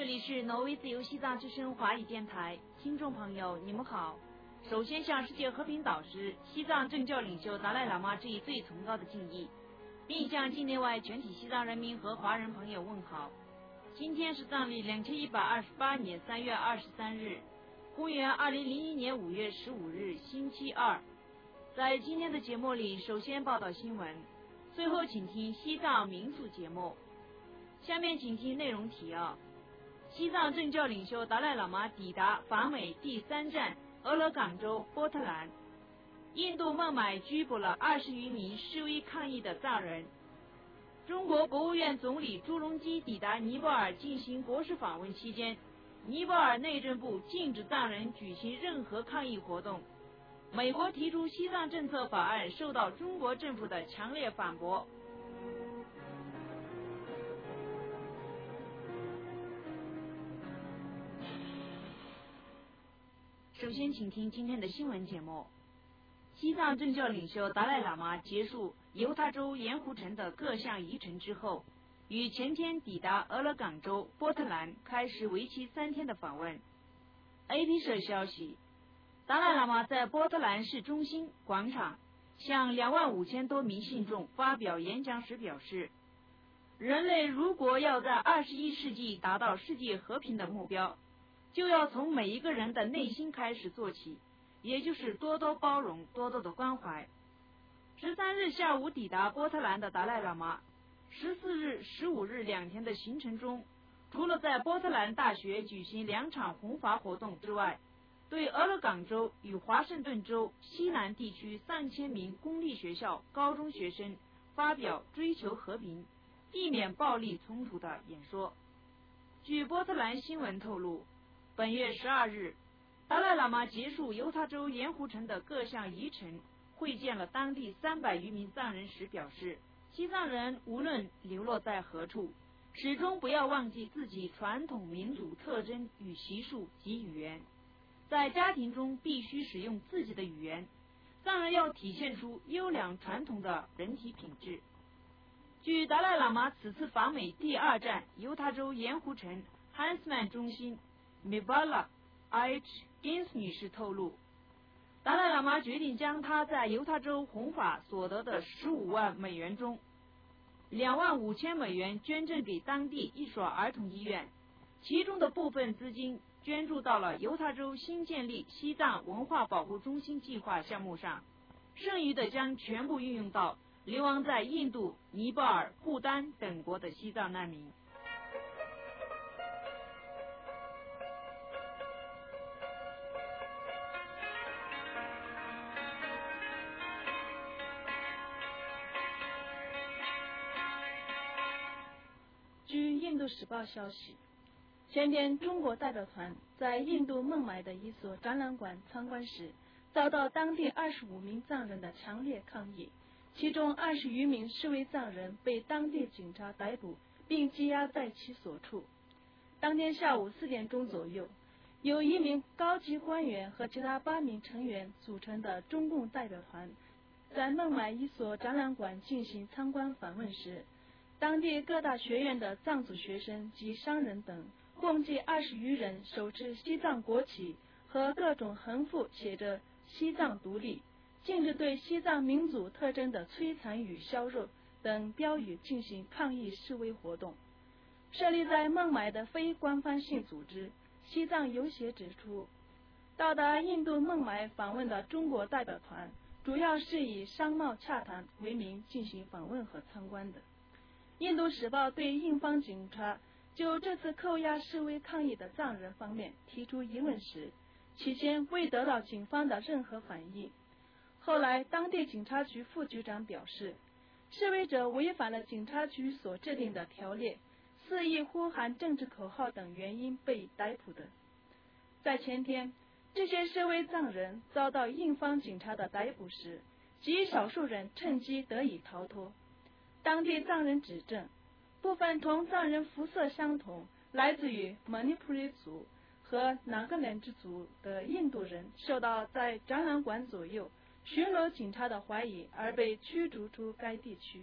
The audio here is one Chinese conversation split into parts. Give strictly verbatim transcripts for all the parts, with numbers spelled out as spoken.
里是挪威自由西藏之声华语电台，听众朋友你们好。首先向世界和平导师、西藏政教领袖达赖喇嘛致以最崇高的敬意，并向境内外全体西藏人民和华人朋友问好。今天是藏历两千一百二十八年三月二十三日，公元二零零一年五月十五日，星期二。在今天的节目里，首先报道新闻，最后请听西藏民俗节目。下面请听内容提要：西藏政教领袖达赖喇嘛抵达法美第三站俄勒冈州波特兰。印度孟买拘捕了二十余名示威抗议的藏人。中国国务院总理朱镕基抵达尼泊尔进行国事访问期间，尼泊尔内政部禁止藏人举行任何抗议活动。美国提出西藏政策法案受到中国政府的强烈反驳。首先请听今天的新闻节目。西藏政教领袖达赖喇嘛结束犹他州盐湖城的各项仪程之后，于前天抵达俄勒冈州波特兰，开始为期三天的访问。A P 社消息，达赖喇嘛在波特兰市中心广场向两万五千多名信众发表演讲时表示，人类如果要在二十一世纪达到世界和平的目标，就要从每一个人的内心开始做起，也就是多多包容，多多的关怀。十三日下午抵达波特兰的达赖喇嘛，十四日、十五日两天的行程中，除了在波特兰大学举行两场弘法活动之外，对俄勒冈州与华盛顿州西南地区三千名公立学校高中学生发表追求和平、避免暴力冲突的演说。据波特兰新闻透露，本月十二日，达赖喇嘛结束犹他州盐湖城的各项仪程，会见了当地三百余名藏人时表示，西藏人无论流落在何处，始终不要忘记自己传统民族特征与习俗及语言，在家庭中必须使用自己的语言，藏人要体现出优良传统的人体品质。据达赖喇嘛此次访美第二站犹他州盐湖城汉斯曼中心Mibala H. Gins 女士透露，达赖喇嘛决定将他在犹他州弘法所得的十五万美元中，两万五千美元捐赠给当地一所儿童医院，其中的部分资金捐助到了犹他州新建立西藏文化保护中心计划项目上，剩余的将全部运用到流亡在印度、尼泊尔、不丹等国的西藏难民。 据印度时报消息，前天中国代表团在印度孟买的一所展览馆参观时，遭到当地二十五名藏人的强烈抗议，其中二十余名示威藏人被当地警察逮捕并羁押在其所处。当天下午四点钟左右，由一名高级官员和其他八名成员组成的中共代表团在孟买一所展览馆进行参观访问时，当地各大学院的藏族学生及商人等共计二十余人手持西藏国旗和各种横幅写着西藏独立、禁止对西藏民族特征的摧残与削弱等标语进行抗议示威活动。设立在孟买的非官方性组织西藏游协指出，到达印度孟买访问的中国代表团主要是以商贸洽谈为名进行访问和参观的。印度时报对印方警察就这次扣押示威抗议的藏人方面提出疑问时，起先未得到警方的任何反应。后来当地警察局副局长表示，示威者违反了警察局所制定的条例，肆意呼喊政治口号等原因被逮捕的。在前天，这些示威藏人遭到印方警察的逮捕时，极少数人趁机得以逃脱。当地藏人指证，部分同藏人肤色相同、来自于曼尼普里族和南格兰之族的印度人受到在展览馆左右巡逻警察的怀疑而被驱逐出该地区。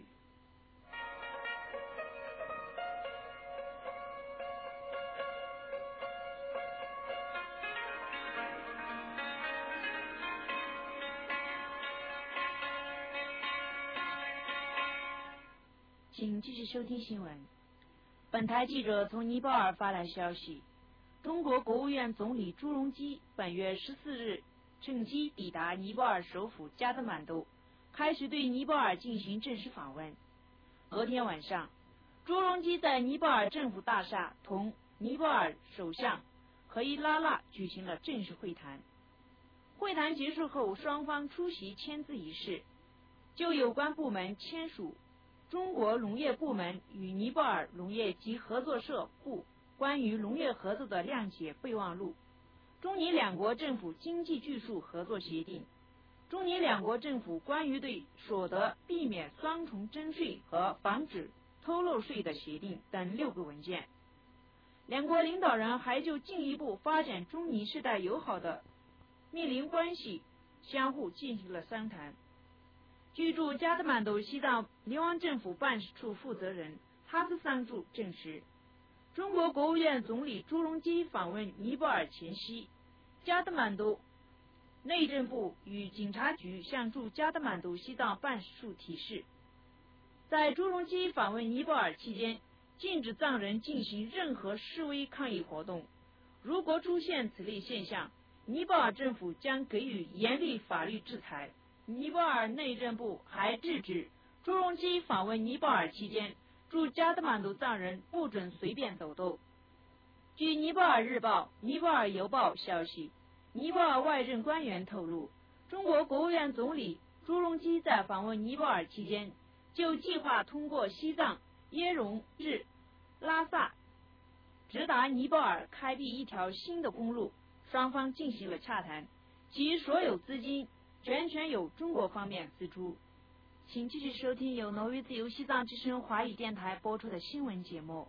请继续收听新闻。本台记者从尼泊尔发来消息，中国国务院总理朱镕基本月十四日乘机抵达尼泊尔首府加德满都，开始对尼泊尔进行正式访问。昨天晚上，朱镕基在尼泊尔政府大厦同尼泊尔首相何伊拉腊举行了正式会谈。会谈结束后，双方出席签字仪式，就有关部门签署中国农业部门与尼泊尔农业及合作社部关于农业合作的谅解备忘录、中尼两国政府经济技术合作协定、中尼两国政府关于对所得避免双重征税和防止偷漏税的协定等六个文件。两国领导人还就进一步发展中尼世代友好的密邻关系相互进行了商谈。据驻加德满都西藏流亡政府办事处负责人哈斯桑柱证实，中国国务院总理朱镕基访问尼泊尔前夕，加德满都内政部与警察局向驻加德满都西藏办事处提示，在朱镕基访问尼泊尔期间，禁止藏人进行任何示威抗议活动。如果出现此类现象，尼泊尔政府将给予严厉法律制裁。尼泊尔内政部还制止朱镕基访问尼泊尔期间，驻加德满都藏人不准随便走动。据尼泊尔日报、尼泊尔邮报消息，尼泊尔外政官员透露，中国国务院总理朱镕基在访问尼泊尔期间，就计划通过西藏耶容至拉萨直达尼泊尔开辟一条新的公路，双方进行了洽谈，其所有资金全权由中国方面资助。请继续收听由挪威自由西藏之声华语电台播出的新闻节目。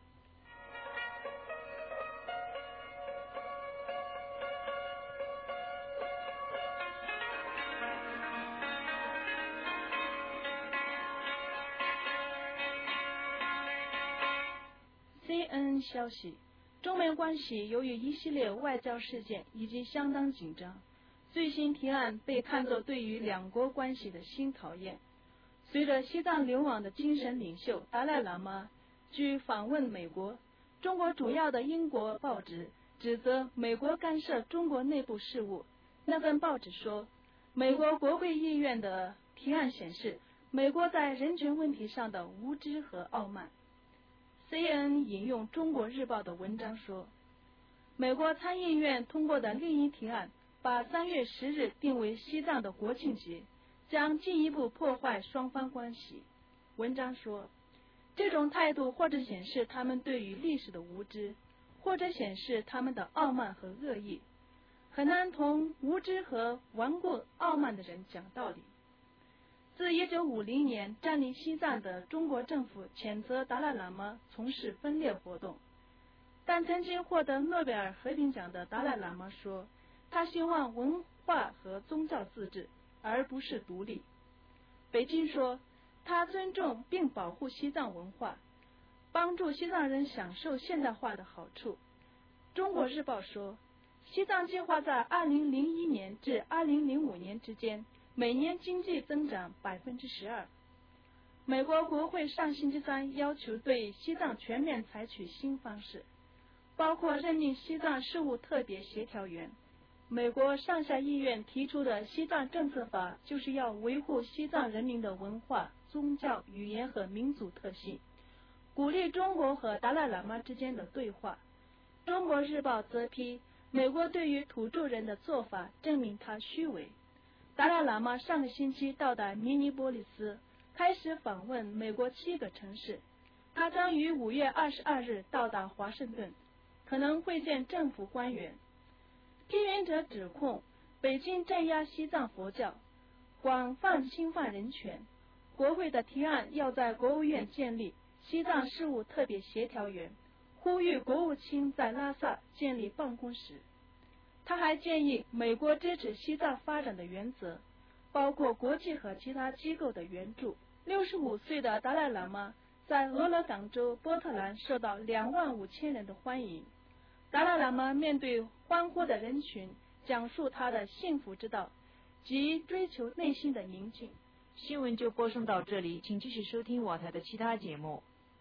C N N 消息，中美关系由于一系列外交事件已经相当紧张，最新提案被看作对于两国关系的新考验。随着西藏流亡的精神领袖达赖喇嘛据访问美国，中国主要的英国报纸指责美国干涉中国内部事务。那份报纸说，美国国会议院的提案显示美国在人权问题上的无知和傲慢。C N N 引用中国日报的文章说，美国参议院通过的另一提案把三月十日定为西藏的国庆节，将进一步破坏双方关系。文章说，这种态度或者显示他们对于历史的无知，或者显示他们的傲慢和恶意。很难同无知和顽固傲慢的人讲道理。自一九五零年占领西藏的中国政府谴责达赖喇嘛从事分裂活动，但曾经获得诺贝尔和平奖的达赖喇嘛说，他希望文化和宗教自治，而不是独立。北京说，他尊重并保护西藏文化，帮助西藏人享受现代化的好处。中国日报说，西藏计划在二零零一年至二零零五年之间每年经济增长百分之十二。美国国会上星期三要求对西藏全面采取新方式，包括任命西藏事务特别协调员。美国上下议院提出的西藏政策法就是要维护西藏人民的文化、宗教、语言和民族特性，鼓励中国和达赖喇嘛之间的对话。中国日报则批美国对于土著人的做法证明他虚伪。达赖喇嘛上个星期到达明尼波利斯，开始访问美国七个城市。他将于五月二十二日到达华盛顿，可能会见政府官员。批评者指控北京镇压西藏佛教，广泛侵犯人权。国会的提案要在国务院建立西藏事务特别协调员，呼吁国务卿在拉萨建立办公室。他还建议美国支持西藏发展的原则，包括国际和其他机构的援助。六十五岁的达赖喇嘛在俄勒冈州波特兰受到两万五千人的欢迎。达赖喇嘛面对欢呼的人群，讲述他的幸福之道，即追求内心的宁静， 新闻就播送到这里，请继续收听我台的其他节目。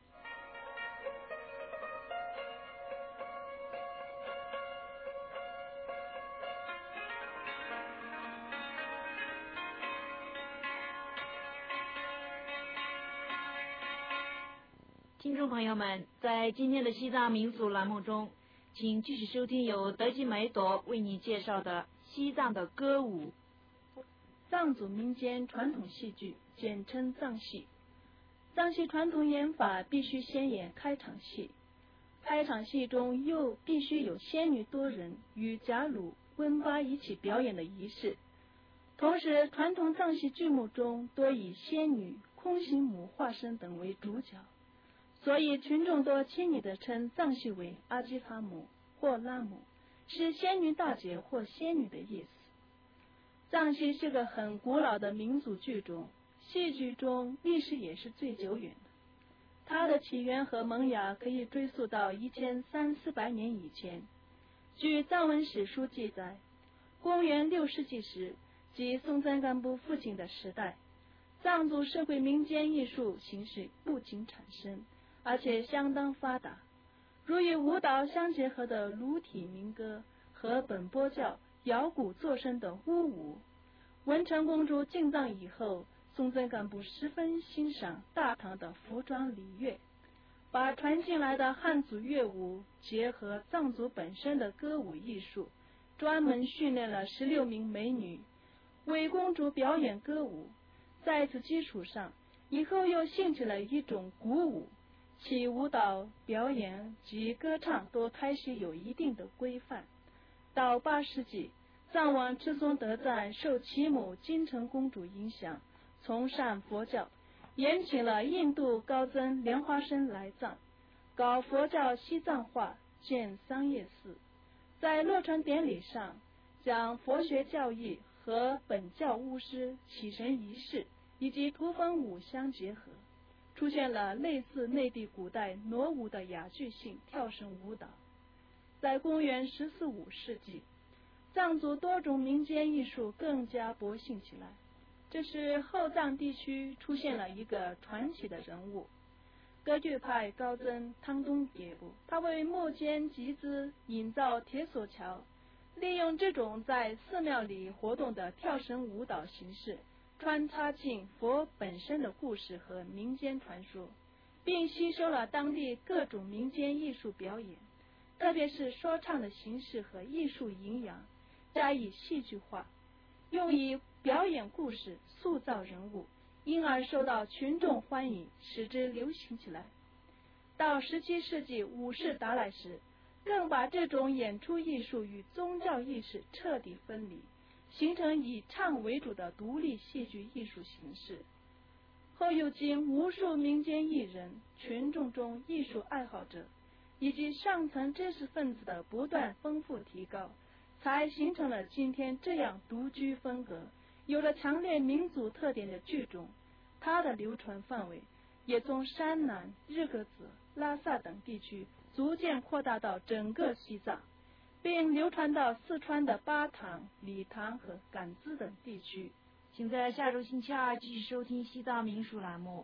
听众朋友们，在今天的西藏民俗栏目中，请继续收听由德基梅朵为你介绍的西藏的歌舞。 藏族民间传统戏剧，简称藏戏。藏戏传统演法必须先演开场戏，开场戏中又必须有仙女多人与贾鲁、温巴一起表演的仪式。同时，传统藏戏剧目中多以仙女、空行母化身等为主角，所以群众多亲昵地称藏戏为阿基哈姆或拉姆，是仙女大姐或仙女的意思。藏戏是个很古老的民族剧种，戏剧中历史也是最久远的。它的起源和萌芽可以追溯到一千三四百年以前。据藏文史书记载，公元六世纪时，即松赞干布父亲的时代，藏族社会民间艺术形式不仅产生，而且相当发达，如与舞蹈相结合的鲁体民歌和本波教、摇鼓作声的巫舞。文成公主进藏以后，松赞干布十分欣赏大唐的服装礼乐，把传进来的汉族乐舞结合藏族本身的歌舞艺术，专门训练了十六名美女为公主表演歌舞。在此基础上，以后又兴起了一种鼓舞，其舞蹈表演及歌唱都开始有一定的规范。到八世纪，藏王赤松德赞受其母金城公主影响，崇尚佛教，延请了印度高僧莲花生来藏，搞佛教西藏化，建桑叶寺。在落成典礼上，将佛学教义和本教巫师起神仪式以及土风舞相结合，出现了类似内地古代傩舞的雅剧性跳绳舞蹈。在公元十四五世纪，藏族多种民间艺术更加勃兴起来。这时后藏地区出现了一个传奇的人物，歌剧派高僧汤东杰布，他为木间集资营造铁索桥，利用这种在寺庙里活动的跳绳舞蹈形式，穿插进佛本身的故事和民间传说，并吸收了当地各种民间艺术表演，特别是说唱的形式和艺术营养，加以戏剧化，用以表演故事、塑造人物，因而受到群众欢迎，使之流行起来。到十七世纪五世达赖时，更把这种演出艺术与宗教意识彻底分离，形成以唱为主的独立戏剧艺术形式。后又经无数民间艺人、群众中艺术爱好者以及上层知识分子的不断丰富提高，才形成了今天这样独具风格、有了强烈民族特点的剧种。它的流传范围也从山南、日喀则、拉萨等地区逐渐扩大到整个西藏，并流传到四川的巴塘、理塘和甘孜等地区。 请在下周星期二继续收听西藏民俗栏目。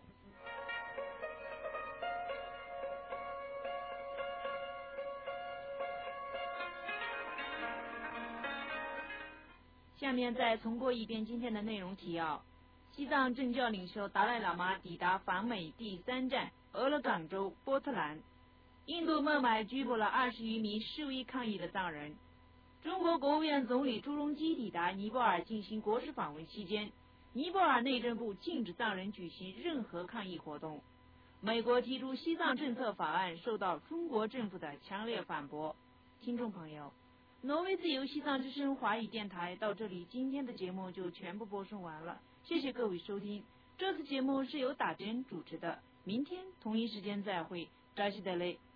下面再重播一遍今天的内容提要。西藏政教领袖达赖喇嘛抵达访美第三站俄勒冈州波特兰。印度孟买拘捕了二十余名示威抗议的藏人。中国国务院总理朱镕基抵达尼泊尔进行国事访问期间，尼泊尔内政部禁止藏人举行任何抗议活动。美国提出西藏政策法案受到中国政府的强烈反驳。听众朋友，挪威自由西藏之声华语电台到这里，今天的节目就全部播送完了，谢谢各位收听。这次节目是由打针主持的，明天同一时间再会，扎西德勒。